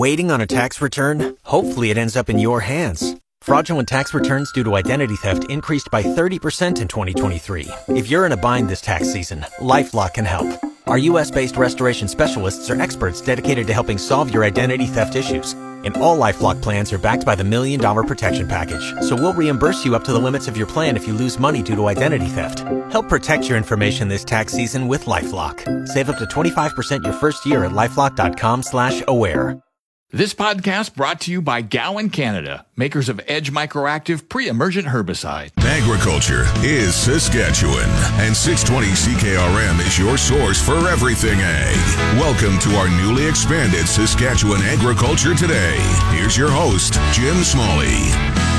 Waiting on a tax return? Hopefully it ends up in your hands. Fraudulent tax returns due to identity theft increased by 30% in 2023. If you're in a bind this tax season, LifeLock can help. Our U.S.-based restoration specialists are experts dedicated to helping solve your identity theft issues. And all LifeLock plans are backed by the $1 Million Protection Package. So we'll reimburse you up to the limits of your plan if you lose money due to identity theft. Help protect your information this tax season with LifeLock. Save up to 25% your first year at LifeLock.com/aware. This podcast brought to you by Gowan Canada, makers of Edge Microactive pre-emergent herbicide. Agriculture is Saskatchewan, and 620 CKRM is your source for everything ag. Welcome to our newly expanded Saskatchewan Agriculture Today. Here's your host, Jim Smalley.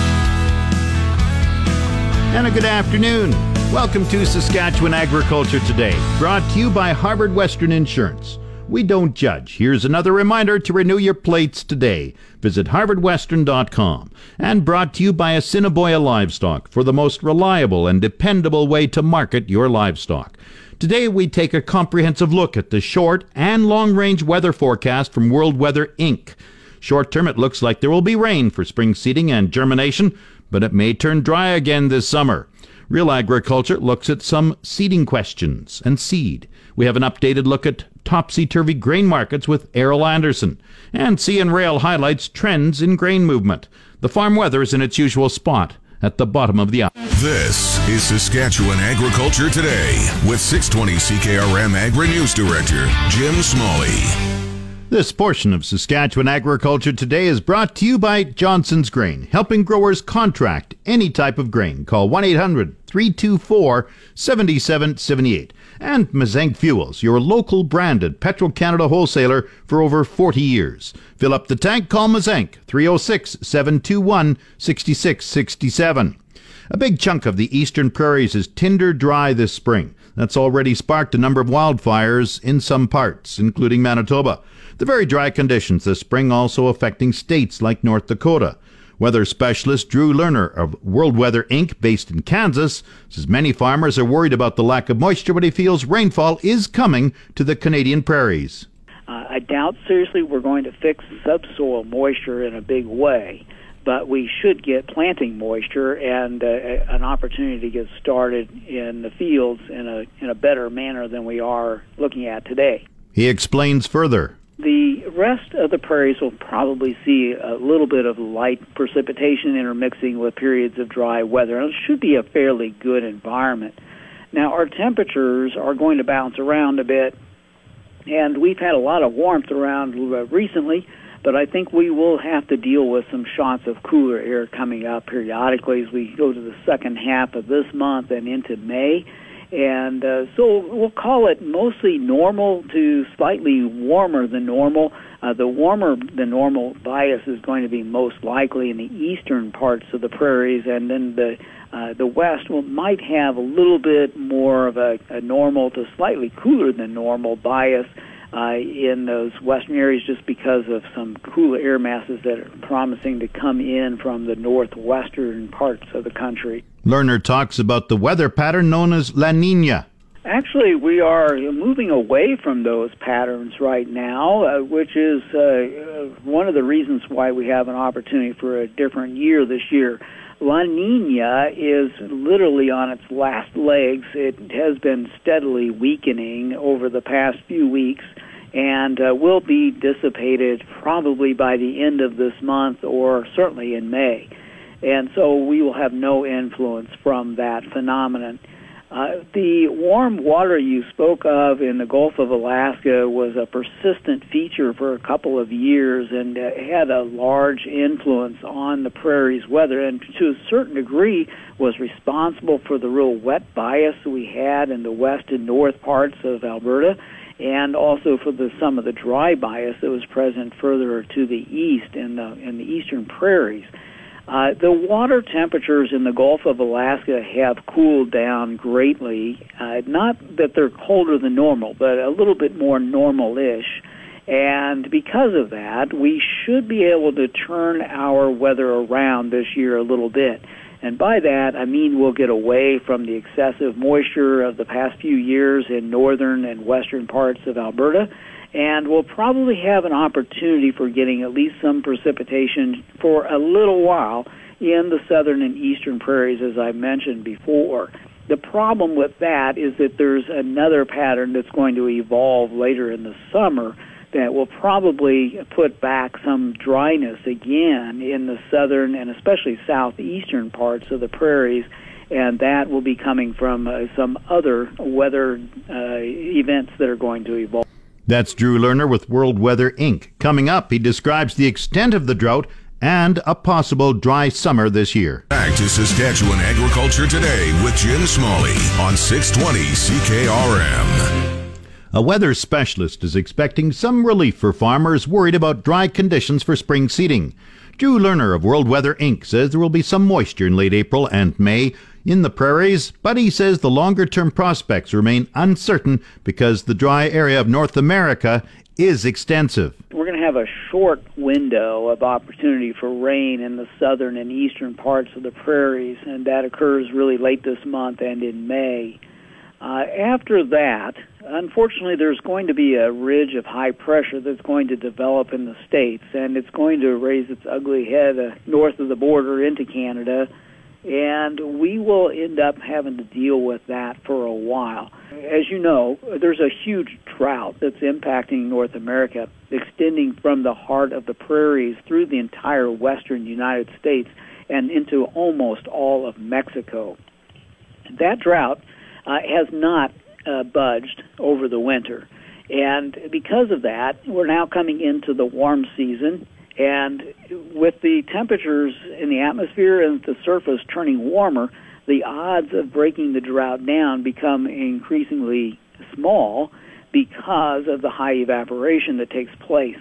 And a good afternoon. Welcome to Saskatchewan Agriculture Today, brought to you by Harvard Western Insurance. We don't judge. Here's another reminder to renew your plates today. Visit harvardwestern.com. And brought to you by Assiniboia Livestock for the most reliable and dependable way to market your livestock. Today we take a comprehensive look at the short and long-range weather forecast from World Weather Inc. Short term, it looks like there will be rain for spring seeding and germination, but it may turn dry again this summer. Real Agriculture looks at some seeding questions and seed. We have an updated look at topsy-turvy grain markets with Errol Anderson. And CN Rail highlights trends in grain movement. The farm weather is in its usual spot at the bottom of the hour. This is Saskatchewan Agriculture Today with 620 CKRM Agri-News Director Jim Smalley. This portion of Saskatchewan Agriculture Today is brought to you by Johnson's Grain, helping growers contract any type of grain. Call 1-800-324-7778. And Mazenk Fuels, your local branded Petro-Canada wholesaler for over 40 years. Fill up the tank, call Mazenk, 306-721-6667. A big chunk of the eastern prairies is tinder dry this spring. That's already sparked a number of wildfires in some parts, including Manitoba. The very dry conditions this spring also affecting states like North Dakota. Weather specialist Drew Lerner of World Weather Inc., based in Kansas, says many farmers are worried about the lack of moisture, but he feels rainfall is coming to the Canadian prairies. I doubt seriously we're going to fix subsoil moisture in a big way, but we should get planting moisture and an opportunity to get started in the fields in a better manner than we are looking at today. He explains further. The rest of the prairies will probably see a little bit of light precipitation intermixing with periods of dry weather, and it should be a fairly good environment. Now, our temperatures are going to bounce around a bit, and we've had a lot of warmth around recently, but I think we will have to deal with some shots of cooler air coming up periodically as we go to the second half of this month and into May. And so we'll call it mostly normal to slightly warmer than normal. The warmer than normal bias is going to be most likely in the eastern parts of the prairies, and then the west might have a little bit more of a normal to slightly cooler than normal bias in those western areas, just because of some cooler air masses that are promising to come in from the northwestern parts of the country. Lerner talks about the weather pattern known as La Niña. Actually, we are moving away from those patterns right now, which is one of the reasons why we have an opportunity for a different year this year. La Niña is literally on its last legs. It has been steadily weakening over the past few weeks and will be dissipated probably by the end of this month or certainly in May. And so we will have no influence from that phenomenon. The warm water you spoke of in the Gulf of Alaska was a persistent feature for a couple of years and had a large influence on the prairie's weather, and to a certain degree was responsible for the real wet bias we had in the west and north parts of Alberta, and also for some of the dry bias that was present further to the east in the eastern prairies. The water temperatures in the Gulf of Alaska have cooled down greatly. Not that they're colder than normal, but a little bit more normal-ish. And because of that, we should be able to turn our weather around this year a little bit. And by that, I mean we'll get away from the excessive moisture of the past few years in northern and western parts of Alberta, And we'll probably have an opportunity for getting at least some precipitation for a little while in the southern and eastern prairies, as I mentioned before. The problem with that is that there's another pattern that's going to evolve later in the summer that will probably put back some dryness again in the southern and especially southeastern parts of the prairies, and that will be coming from some other weather events that are going to evolve. That's Drew Lerner with World Weather Inc. Coming up, he describes the extent of the drought and a possible dry summer this year. Back to Saskatchewan Agriculture Today with Jim Smalley on 620 CKRM. A weather specialist is expecting some relief for farmers worried about dry conditions for spring seeding. Drew Lerner of World Weather Inc. says there will be some moisture in late April and May in the prairies, but he says the longer-term prospects remain uncertain because the dry area of North America is extensive. We're going to have a short window of opportunity for rain in the southern and eastern parts of the prairies, and that occurs really late this month and in May. After that, unfortunately, there's going to be a ridge of high pressure that's going to develop in the States, and it's going to raise its ugly head north of the border into Canada, and we will end up having to deal with that for a while. As you know, there's a huge drought that's impacting North America, extending from the heart of the prairies through the entire western United States and into almost all of Mexico. That drought has not budged over the winter. And because of that, we're now coming into the warm season, and with the temperatures in the atmosphere and the surface turning warmer, the odds of breaking the drought down become increasingly small because of the high evaporation that takes place.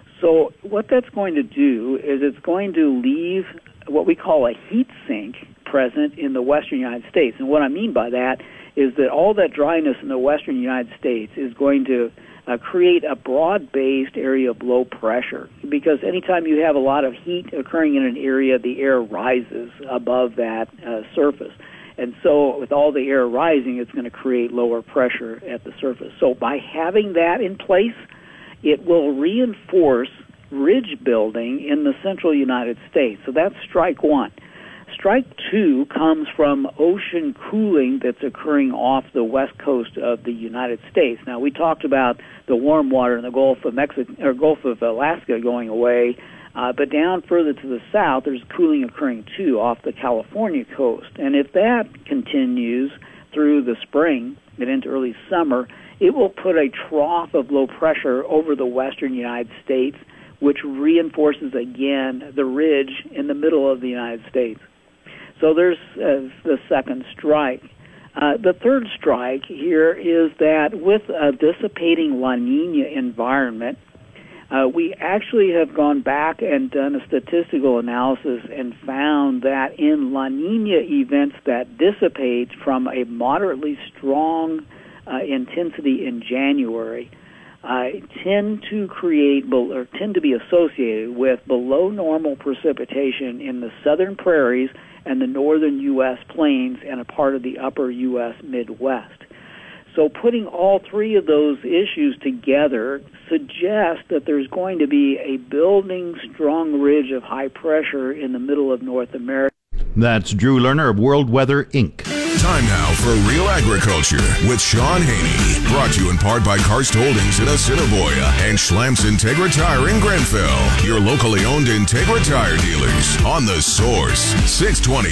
So what that's going to do is it's going to leave what we call a heat sink present in the western United States. And what I mean by that is that all that dryness in the western United States is going to create a broad-based area of low pressure, because anytime you have a lot of heat occurring in an area, the air rises above that surface. And so with all the air rising, it's going to create lower pressure at the surface. So by having that in place, it will reinforce ridge building in the central United States. So that's strike one. Strike two comes from ocean cooling that's occurring off the west coast of the United States. Now, we talked about the warm water in the Gulf of Mexico or Gulf of Alaska going away, but down further to the south, there's cooling occurring too off the California coast. And if that continues through the spring and into early summer, it will put a trough of low pressure over the western United States, which reinforces again the ridge in the middle of the United States. So there's the second strike. The third strike here is that with a dissipating La Nina environment, we actually have gone back and done a statistical analysis and found that in La Nina events that dissipate from a moderately strong intensity in January, tend to be associated with below normal precipitation in the southern prairies and the northern U.S. plains and a part of the upper U.S. Midwest. So putting all three of those issues together suggests that there's going to be a building strong ridge of high pressure in the middle of North America. That's Drew Lerner of World Weather Inc. Time now for Real Agriculture with Sean Haney. Brought to you in part by Karst Holdings in Assiniboia and Schlamps Integra Tire in Grenfell. Your locally owned Integra Tire dealers on The Source, 620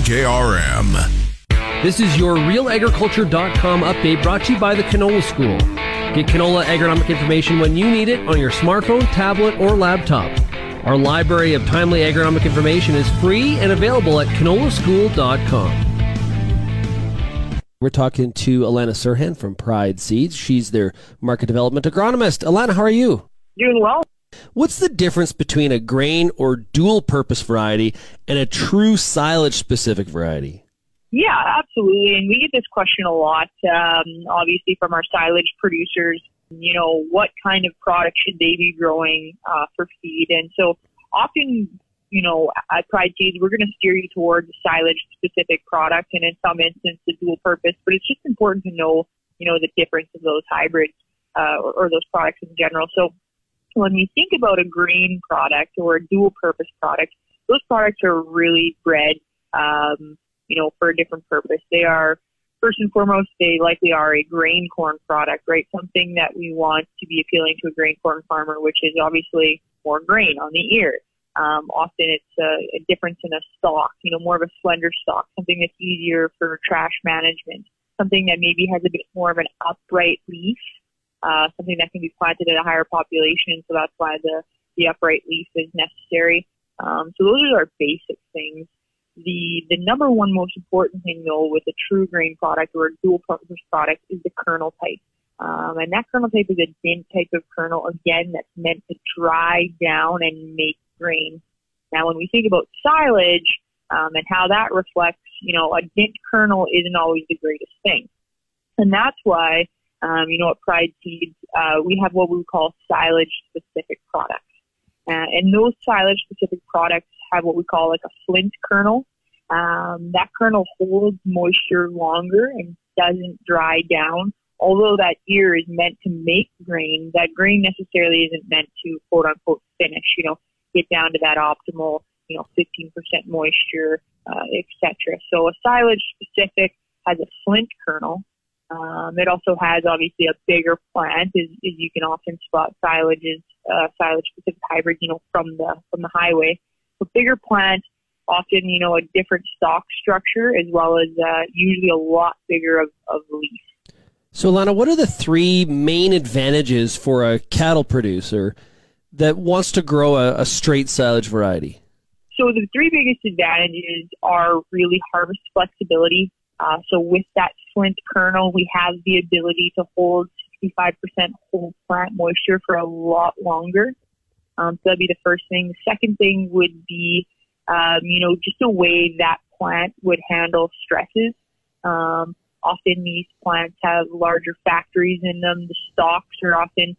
CKRM. This is your RealAgriculture.com update brought to you by the Canola School. Get canola agronomic information when you need it on your smartphone, tablet, or laptop. Our library of timely agronomic information is free and available at canolaschool.com. We're talking to Alana Serhan from Pride Seeds. She's their market development agronomist. Alana, how are you? Doing well. What's the difference between a grain or dual-purpose variety and a true silage-specific variety? Yeah, absolutely. And we get this question a lot, obviously, from our silage producers. You know, what kind of product should they be growing for feed? And so often, you know, at Pride Seeds, we're going to steer you towards a silage-specific product and in some instances, dual purpose. But it's just important to know, you know, the difference of those hybrids. or those products in general. So when we think about a grain product or a dual-purpose product, those products are really bred, for a different purpose. They are, first and foremost, they likely are a grain corn product, right? Something that we want to be appealing to a grain corn farmer, which is obviously more grain on the ear. Often it's a difference in a stalk, more of a slender stalk, something that's easier for trash management, something that maybe has a bit more of an upright leaf, something that can be planted at a higher population. So that's why the upright leaf is necessary. So those are our basic things. The number one most important thing, though, with a true grain product or a dual-purpose product is the kernel type. And that kernel type is a dent type of kernel, again, that's meant to dry down and make grain. Now, when we think about silage and how that reflects, a dent kernel isn't always the greatest thing. And that's why, at Pride Seeds, we have what we call silage-specific products. And those silage-specific products have what we call like a flint kernel. That kernel holds moisture longer and doesn't dry down. Although that ear is meant to make grain, that grain necessarily isn't meant to quote unquote finish, get down to that optimal, 15% moisture, etc. So a silage specific has a flint kernel. It also has obviously a bigger plant, as you can often spot silage specific hybrids, from the highway. So bigger plant, often, a different stalk structure, as well as usually a lot bigger of leaf. So, Alana, what are the three main advantages for a cattle producer that wants to grow a straight silage variety? So the three biggest advantages are really harvest flexibility. So with that flint kernel, we have the ability to hold 65% whole plant moisture for a lot longer. So that'd be the first thing. The second thing would be, just the way that plant would handle stresses. Often these plants have larger factories in them. The stalks are often,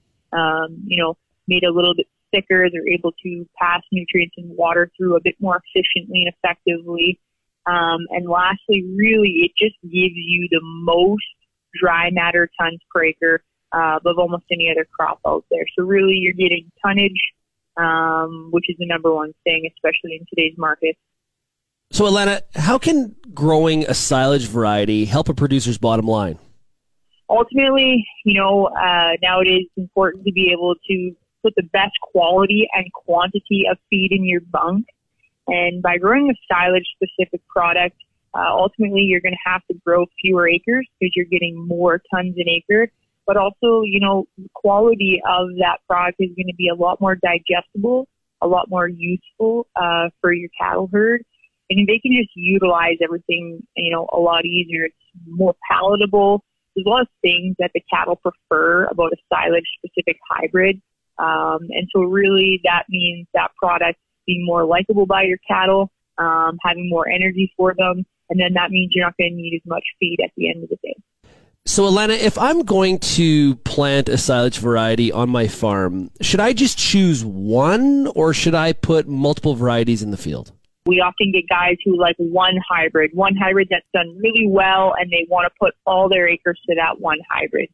made a little bit thicker. They're able to pass nutrients and water through a bit more efficiently and effectively. And lastly, really, it just gives you the most dry matter tons per acre of almost any other crop out there. So really, you're getting tonnage, which is the number one thing, especially in today's market. So, Alana, how can growing a silage variety help a producer's bottom line? Ultimately, nowadays it's important to be able to put the best quality and quantity of feed in your bunk. And by growing a silage-specific product, ultimately you're going to have to grow fewer acres because you're getting more tons an acre. But also, the quality of that product is going to be a lot more digestible, a lot more useful for your cattle herd. And they can just utilize everything, a lot easier. It's more palatable. There's a lot of things that the cattle prefer about a silage-specific hybrid. And so really that means that product being more likable by your cattle, having more energy for them, and then that means you're not going to need as much feed at the end of the day. So, Alana, if I'm going to plant a silage variety on my farm, should I just choose one, or should I put multiple varieties in the field? We often get guys who like one hybrid that's done really well, and they want to put all their acres to that one hybrid.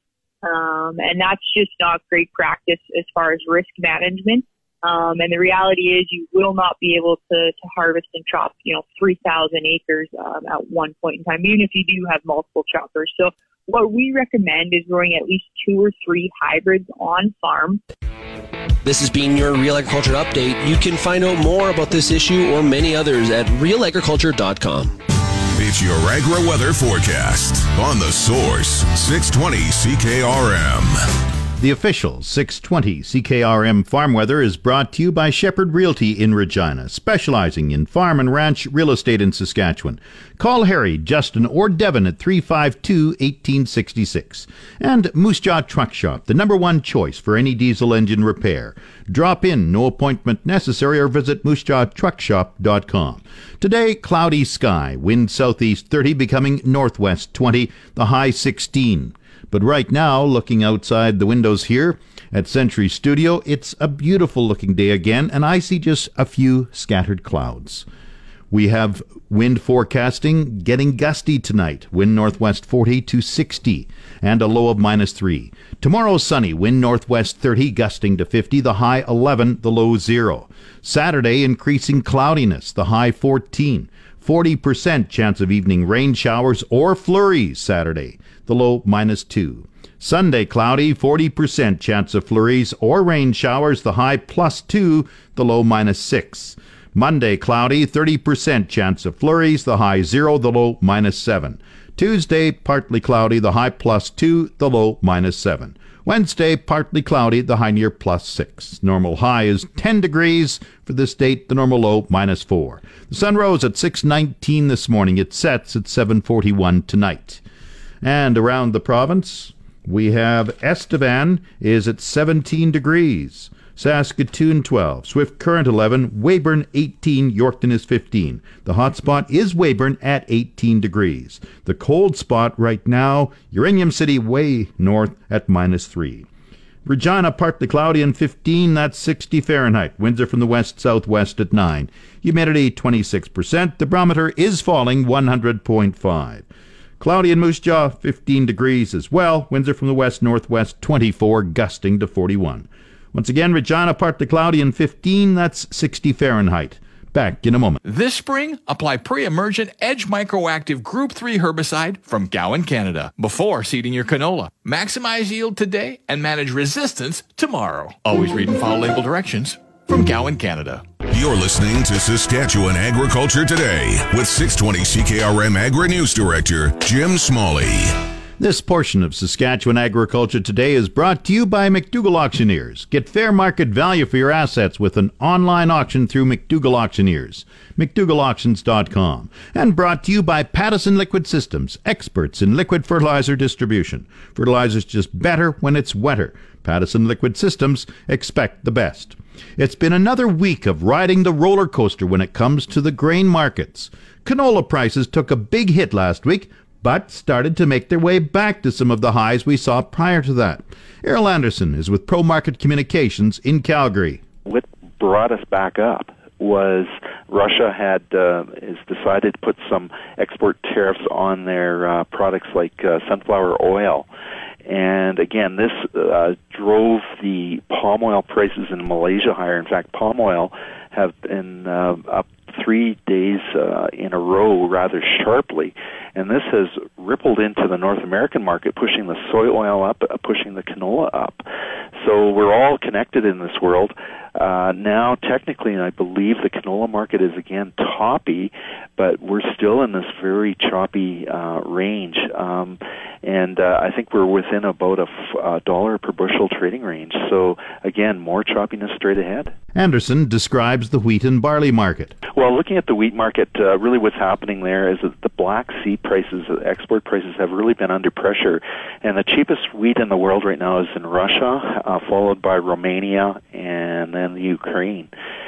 And that's just not great practice as far as risk management. And the reality is you will not be able to harvest and chop, 3,000 acres at one point in time, even if you do have multiple choppers. So what we recommend is growing at least 2 or 3 hybrids on farm. This has been your Real Agriculture Update. You can find out more about this issue or many others at realagriculture.com. It's your agri-weather forecast on The Source, 620 CKRM. The official 620 CKRM Farm Weather is brought to you by Shepherd Realty in Regina, specializing in farm and ranch real estate in Saskatchewan. Call Harry, Justin, or Devin at 352-1866. And Moose Jaw Truck Shop, the #1 choice for any diesel engine repair. Drop in, no appointment necessary, or visit moosejawtruckshop.com. Today, cloudy sky, wind southeast 30, becoming northwest 20, the high 16. But right now, looking outside the windows here at Century Studio, it's a beautiful looking day again, and I see just a few scattered clouds. We have wind forecasting getting gusty tonight. Wind northwest 40 to 60 and a low of -3. Tomorrow sunny, wind northwest 30 gusting to 50, the high 11, the low 0. Saturday increasing cloudiness, the high 14. 40% chance of evening rain showers or flurries Saturday, the low -2. Sunday cloudy, 40% chance of flurries or rain showers, the high +2, the low -6. Monday cloudy, 30% chance of flurries, the high 0, the low -7. Tuesday partly cloudy, the high +2, the low -7. Wednesday partly cloudy, the high near +6. Normal high is 10 degrees for this date, the normal low -4. The sun rose at 6:19 this morning. It sets at 7:41 tonight. And around the province, we have Estevan is at 17 degrees. Saskatoon 12, Swift Current 11, Weyburn 18, Yorkton is 15. The hot spot is Weyburn at 18 degrees. The cold spot right now, Uranium City way north at -3. Regina partly cloudy and 15, that's 60 Fahrenheit. Winds are from the west-southwest at 9. Humidity 26%. The barometer is falling 100.5. Cloudy in Moose Jaw, 15 degrees as well. Winds are from the west-northwest, 24, gusting to 41. Once again, Regina partly cloudy and 15, that's 60 Fahrenheit. Back in a moment. This spring, apply pre-emergent Edge Microactive Group 3 herbicide from Gowan, Canada, before seeding your canola. Maximize yield today and manage resistance tomorrow. Always read and follow label directions from Gowan, Canada. You're listening to Saskatchewan Agriculture Today with 620 CKRM Agri-News Director Jim Smalley. This portion of Saskatchewan Agriculture Today is brought to you by McDougall Auctioneers. Get fair market value for your assets with an online auction through McDougall Auctioneers. McDougallAuctions.com. And brought to you by Pattison Liquid Systems, experts in liquid fertilizer distribution. Fertilizer's just better when it's wetter. Pattison Liquid Systems, expect the best. It's been another week of riding the roller coaster when it comes to the grain markets. Canola prices took a big hit last week, but started to make their way back to some of the highs we saw prior to that. Errol Anderson is with Pro Market Communications in Calgary. What brought us back up was Russia has decided to put some export tariffs on their products like sunflower oil. And again, this drove the palm oil prices in Malaysia higher. In fact, palm oil have been up 3 days in a row rather sharply. And this has rippled into the North American market, pushing the soy oil up, pushing the canola up. So we're all connected in this world. Now, technically, I believe the canola market is again toppy, but we're still in this very choppy range. And I think we're within about a dollar per bushel trading range. So, again, more choppiness straight ahead. Anderson describes the wheat and barley market. Well, looking at the wheat market, really what's happening there is that the Black Sea prices, export prices, have really been under pressure. And the cheapest wheat in the world right now is in Russia, followed by Romania and then the Ukraine.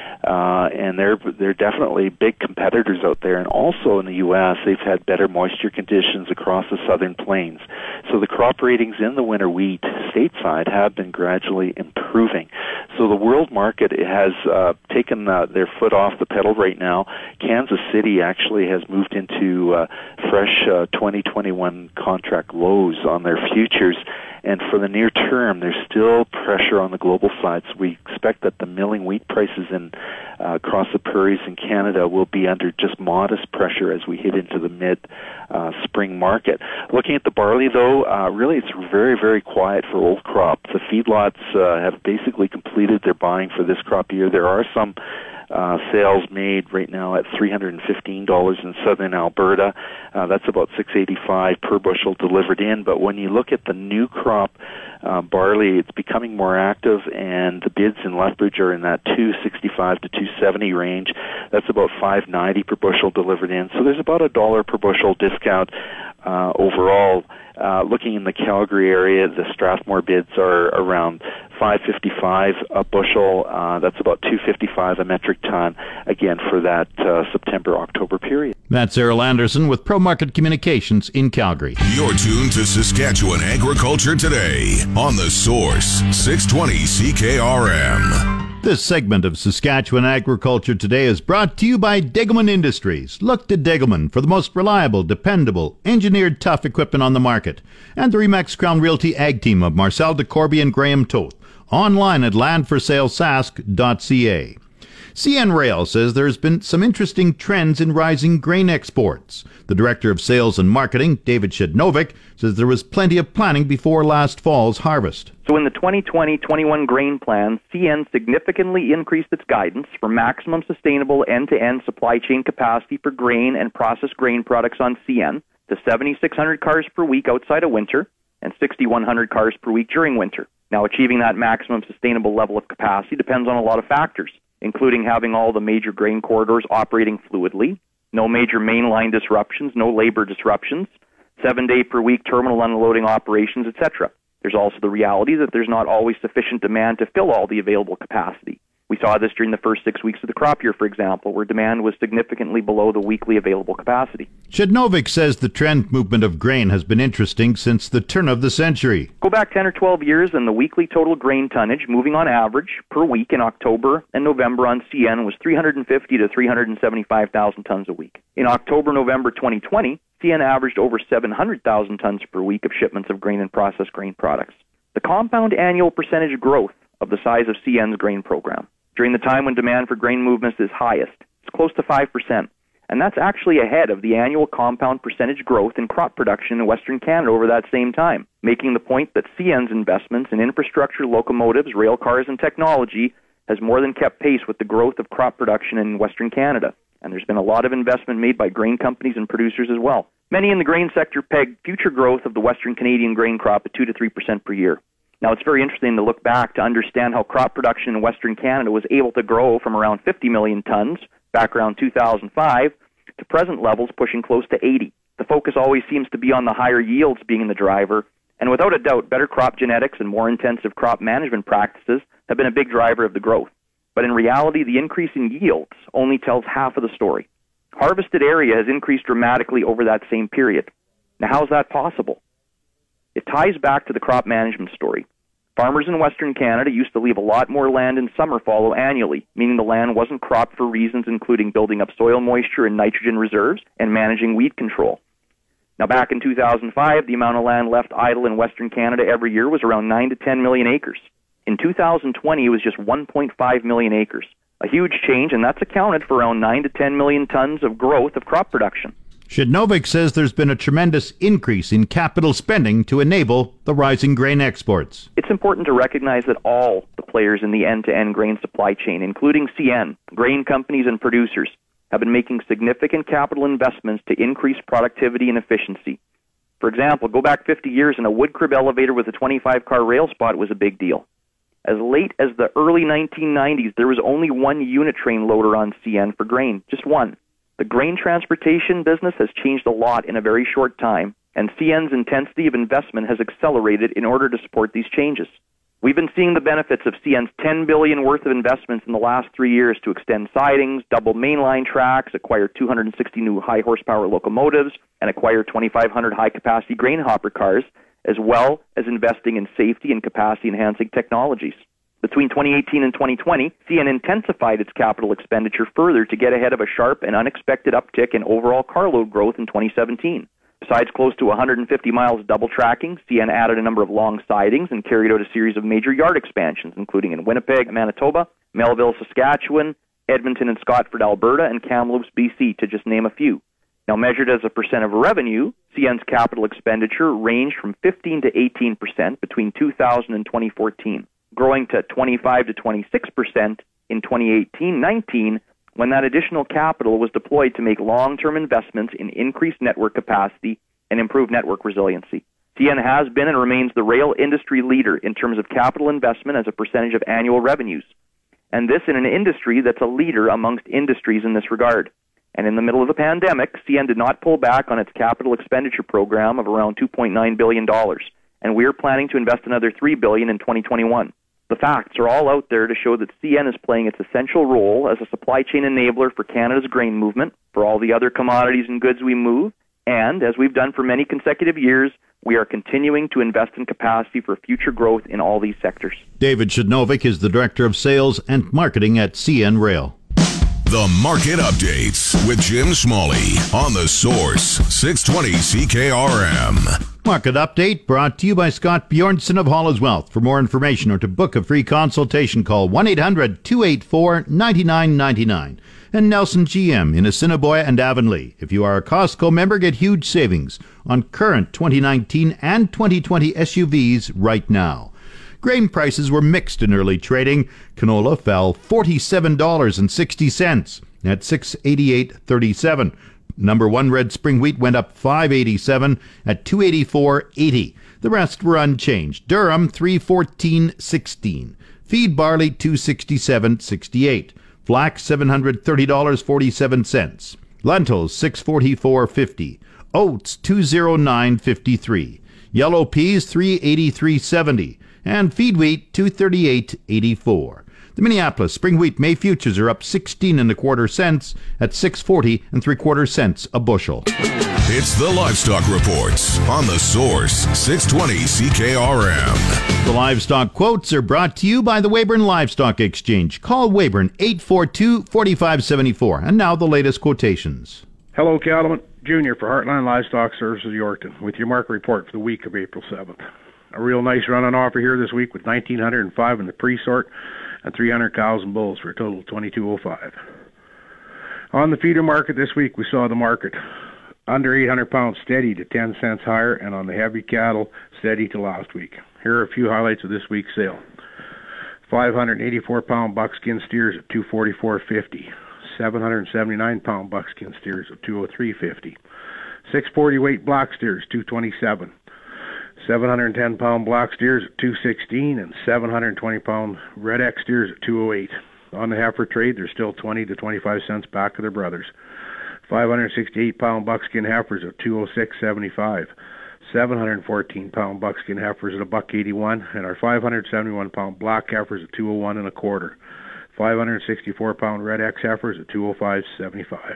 And they're definitely big competitors out there. And also in the U.S., they've had better moisture conditions across the southern plains. So the crop ratings in the winter wheat stateside have been gradually improving. So the world market has taken their foot off the pedal right now. Kansas City actually has moved into fresh 2021 contract lows on their futures. And for the near term, there's still pressure on the global side. So we expect that the milling wheat prices across the prairies in Canada will be under just modest pressure as we hit into the mid-spring market. Looking at the barley, though, really it's very, very quiet for old crop. The feedlots have basically completed their buying for this crop year. There are some sales made right now at $315 in southern Alberta. That's about $6.85 per bushel delivered in. But when you look at the new crop barley, it's becoming more active, and the bids in Lethbridge are in that $2.65 to $2.70 range. That's about $5.90 per bushel delivered in. So there's about $1 per bushel discount overall. Looking in the Calgary area, the Strathmore bids are around $5.55 a bushel. That's about $2.55 a metric ton, again, for that September-October period. That's Errol Anderson with Pro Market Communications in Calgary. You're tuned to Saskatchewan Agriculture Today on The Source, 620 CKRM. This segment of Saskatchewan Agriculture Today is brought to you by Degelman Industries. Look to Degelman for the most reliable, dependable, engineered tough equipment on the market. And the Remax Crown Realty Ag Team of Marcel DeCorby and Graham Toth. Online at landforsalesask.ca. CN Rail says there's been some interesting trends in rising grain exports. The Director of Sales and Marketing, David Shednovic, says there was plenty of planning before last fall's harvest. So in the 2020-21 grain plan, CN significantly increased its guidance for maximum sustainable end-to-end supply chain capacity for grain and processed grain products on CN to 7,600 cars per week outside of winter and 6,100 cars per week during winter. Now, achieving that maximum sustainable level of capacity depends on a lot of factors, including having all the major grain corridors operating fluidly, no major mainline disruptions, no labor disruptions, 7-day-per-week terminal unloading operations, etc. There's also the reality that there's not always sufficient demand to fill all the available capacity. We saw this during the first 6 weeks of the crop year, for example, where demand was significantly below the weekly available capacity. Shednovic says the trend movement of grain has been interesting since the turn of the century. Go back 10 or 12 years and the weekly total grain tonnage moving on average per week in October and November on CN was 350 to 375,000 tons a week. In October-November 2020, CN averaged over 700,000 tons per week of shipments of grain and processed grain products. The compound annual percentage growth of the size of CN's grain program during the time when demand for grain movements is highest, it's close to 5%. And that's actually ahead of the annual compound percentage growth in crop production in Western Canada over that same time, making the point that CN's investments in infrastructure, locomotives, rail cars, and technology has more than kept pace with the growth of crop production in Western Canada. And there's been a lot of investment made by grain companies and producers as well. Many in the grain sector peg future growth of the Western Canadian grain crop at 2 to 3% per year. Now, it's very interesting to look back to understand how crop production in Western Canada was able to grow from around 50 million tons back around 2005 to present levels pushing close to 80. The focus always seems to be on the higher yields being the driver, and without a doubt, better crop genetics and more intensive crop management practices have been a big driver of the growth. But in reality, the increase in yields only tells half of the story. Harvested area has increased dramatically over that same period. Now, how is that possible? It ties back to the crop management story. Farmers in Western Canada used to leave a lot more land in summer fallow annually, meaning the land wasn't cropped for reasons including building up soil moisture and nitrogen reserves and managing weed control. Now, back in 2005, the amount of land left idle in Western Canada every year was around 9 to 10 million acres. In 2020, it was just 1.5 million acres. A huge change, and that's accounted for around 9 to 10 million tons of growth of crop production. Shednovic says there's been a tremendous increase in capital spending to enable the rising grain exports. It's important to recognize that all the players in the end-to-end grain supply chain, including CN, grain companies, and producers, have been making significant capital investments to increase productivity and efficiency. For example, go back 50 years and a wood crib elevator with a 25-car rail spot was a big deal. As late as the early 1990s, there was only one unit train loader on CN for grain, just one. The grain transportation business has changed a lot in a very short time, and CN's intensity of investment has accelerated in order to support these changes. We've been seeing the benefits of CN's $10 billion worth of investments in the last 3 years to extend sidings, double mainline tracks, acquire 260 new high-horsepower locomotives, and acquire 2,500 high-capacity grain hopper cars, as well as investing in safety and capacity-enhancing technologies. Between 2018 and 2020, CN intensified its capital expenditure further to get ahead of a sharp and unexpected uptick in overall carload growth in 2017. Besides close to 150 miles of double tracking, CN added a number of long sidings and carried out a series of major yard expansions, including in Winnipeg, Manitoba, Melville, Saskatchewan, Edmonton and Scotford, Alberta, and Kamloops, BC, to just name a few. Now, measured as a percent of revenue, CN's capital expenditure ranged from 15 to 18% between 2000 and 2014. Growing to 25 to 26% in 2018-19 when that additional capital was deployed to make long-term investments in increased network capacity and improved network resiliency. CN has been and remains the rail industry leader in terms of capital investment as a percentage of annual revenues, and this in an industry that's a leader amongst industries in this regard. And in the middle of the pandemic, CN did not pull back on its capital expenditure program of around $2.9 billion, and we are planning to invest another $3 billion in 2021. The facts are all out there to show that CN is playing its essential role as a supply chain enabler for Canada's grain movement, for all the other commodities and goods we move, And, as we've done for many consecutive years, we are continuing to invest in capacity for future growth in all these sectors. David Shednovic is the Director of Sales and Marketing at CN Rail. The Market Updates with Jim Smalley on The Source, 620 CKRM. Market Update brought to you by Scott Bjornson of Hall Wealth. For more information or to book a free consultation, call 1-800-284-9999. And Nelson GM in Assiniboia and Avonlea. If you are a Costco member, get huge savings on current 2019 and 2020 SUVs right now. Grain prices were mixed in early trading. Canola fell $47.60 at $688.37. Number 1 red spring wheat went up $5.87 at $284.80. The rest were unchanged. Durum $314.16. Feed barley $267.68. Flax $730.47. Lentils $644.50. Oats $209.53. Yellow peas $383.70. And feed wheat $238.84. The Minneapolis spring wheat May futures are up 16 1/4 cents at 6.40 3/4 cents a bushel. It's the Livestock Reports on The Source, 620 CKRM. The livestock quotes are brought to you by the Weyburn Livestock Exchange. Call Weyburn 842-4574. And now the latest quotations. Hello, Cattleman. Junior for Heartland Livestock Services Yorkton with your market report for the week of April 7th. A real nice run on offer here this week with 1,905 in the pre-sort and 300 cows and bulls for a total of 2,205. On the feeder market this week, we saw the market under 800 pounds steady to 10 cents higher, and on the heavy cattle, steady to last week. Here are a few highlights of this week's sale. 584-pound buckskin steers at $244.50. 779-pound buckskin steers at $203.50. 640 weight black steers, $227. 710-pound black steers at $216 and 720-pound red X steers at $208. On the heifer trade, they're still 20 to 25 cents back of their brothers. 568-pound buckskin heifers at $206.75. 714-pound buckskin heifers at $1.81, and our 571-pound black heifers at $201 1/4. 564-pound red X heifers at $205.75.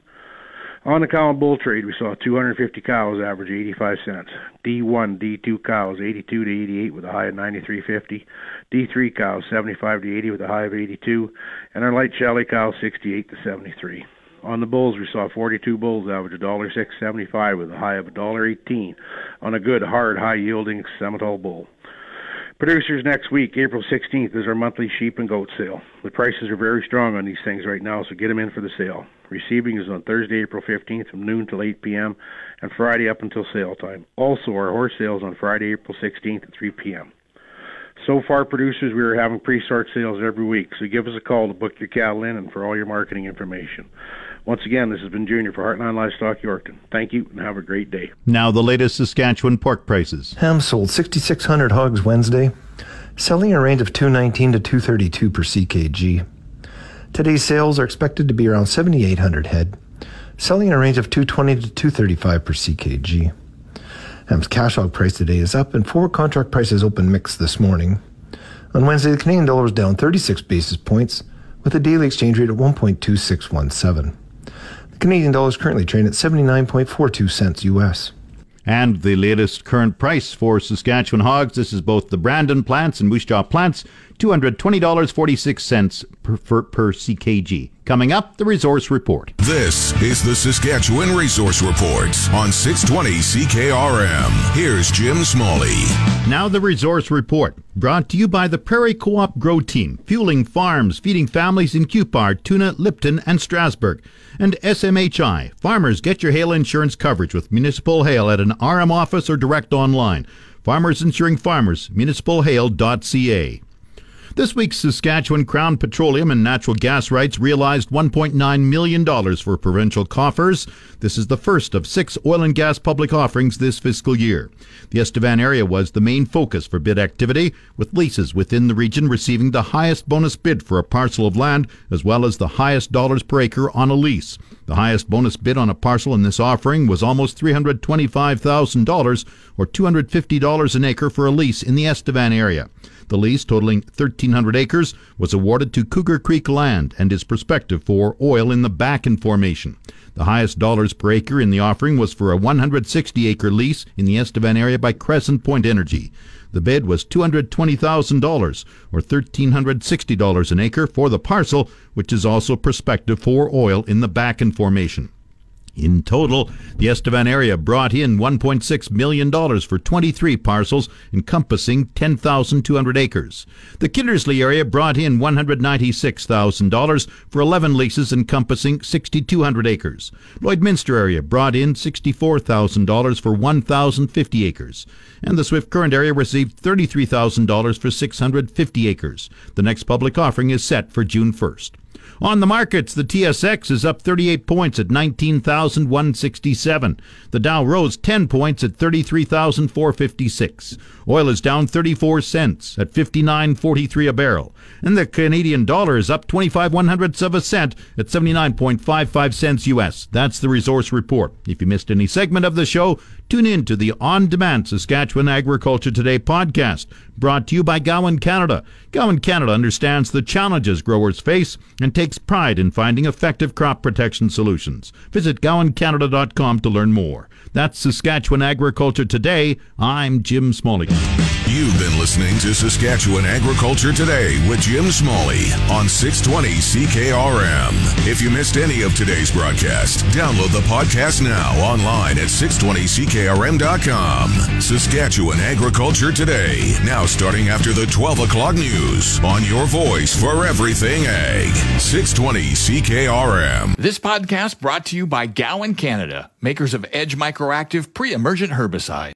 On the cow and bull trade, we saw 250 cows average 85 cents. D1, D2 cows 82 to 88 with a high of 93.50. D3 cows 75 to 80 with a high of 82, and our light Shelly cows 68 to 73. On the bulls, we saw 42 bulls average $1.0675 with a high of $1.18 on a good, hard, high-yielding Simmental bull. Producers next week, April 16th, is our monthly sheep and goat sale. The prices are very strong on these things right now, so get them in for the sale. Receiving is on Thursday, April 15th from noon till 8 p.m. and Friday up until sale time. Also, our horse sales on Friday, April 16th at 3 p.m. So far, producers, we are having pre-sort sales every week, so give us a call to book your cattle in and for all your marketing information. Once again, this has been Junior for Heartland Livestock Yorkton. Thank you and have a great day. Now the latest Saskatchewan pork prices. Ham sold 6,600 hogs Wednesday, selling a range of $219 to $232 per CKG. Today's sales are expected to be around 7,800 head, selling in a range of $220 to $235 per CKG. Ham's cash hog price today is up, and forward contract prices open mixed this morning. On Wednesday, the Canadian dollar was down 36 basis points, with a daily exchange rate of 1.2617. The Canadian dollar is currently trading at 79.42 cents U.S. And the latest current price for Saskatchewan hogs, this is both the Brandon plants and Moose Jaw plants, $220.46 per CKG. Coming up, the Resource Report. This is the Saskatchewan Resource Report on 620 CKRM. Here's Jim Smalley. Now the Resource Report, brought to you by the Prairie Co-op Grow Team, fueling farms, feeding families in Cupar, Tuna, Lipton, and Strasbourg. And SMHI, farmers, get your hail insurance coverage with Municipal Hail at an RM office or direct online. Farmers Insuring Farmers, municipalhail.ca. This week's Saskatchewan Crown Petroleum and Natural Gas Rights realized $1.9 million for provincial coffers. This is the first of 6 oil and gas public offerings this fiscal year. The Estevan area was the main focus for bid activity, with leases within the region receiving the highest bonus bid for a parcel of land, as well as the highest dollars per acre on a lease. The highest bonus bid on a parcel in this offering was almost $325,000, or $250 an acre for a lease in the Estevan area. The lease, totaling 1,300 acres, was awarded to Cougar Creek Land and is prospective for oil in the Bakken Formation. The highest dollars per acre in the offering was for a 160-acre lease in the Estevan area by Crescent Point Energy. The bid was $220,000, or $1,360 an acre for the parcel, which is also prospective for oil in the Bakken Formation. In total, the Estevan area brought in $1.6 million for 23 parcels encompassing 10,200 acres. The Kindersley area brought in $196,000 for 11 leases encompassing 6,200 acres. Lloydminster area brought in $64,000 for 1,050 acres. And the Swift Current area received $33,000 for 650 acres. The next public offering is set for June 1st. On the markets, the TSX is up 38 points at 19,167. The Dow rose 10 points at 33,456. Oil is down 34 cents at 59.43 a barrel. And the Canadian dollar is up 25/100ths of a cent at 79.55 cents U.S. That's the Resource Report. If you missed any segment of the show, tune in to the on-demand Saskatchewan Agriculture Today podcast, brought to you by Gowan Canada. Gowan Canada understands the challenges growers face and takes pride in finding effective crop protection solutions. Visit GowanCanada.com to learn more. That's Saskatchewan Agriculture Today. I'm Jim Smalley. You've been listening to Saskatchewan Agriculture Today with Jim Smalley on 620 CKRM. If you missed any of today's broadcast, download the podcast now online at 620CKRM.com. Saskatchewan Agriculture Today, now starting after the 12 o'clock news on your voice for everything ag. 620 CKRM. This podcast brought to you by Gowan Canada, makers of Edge Microactive pre-emergent herbicide.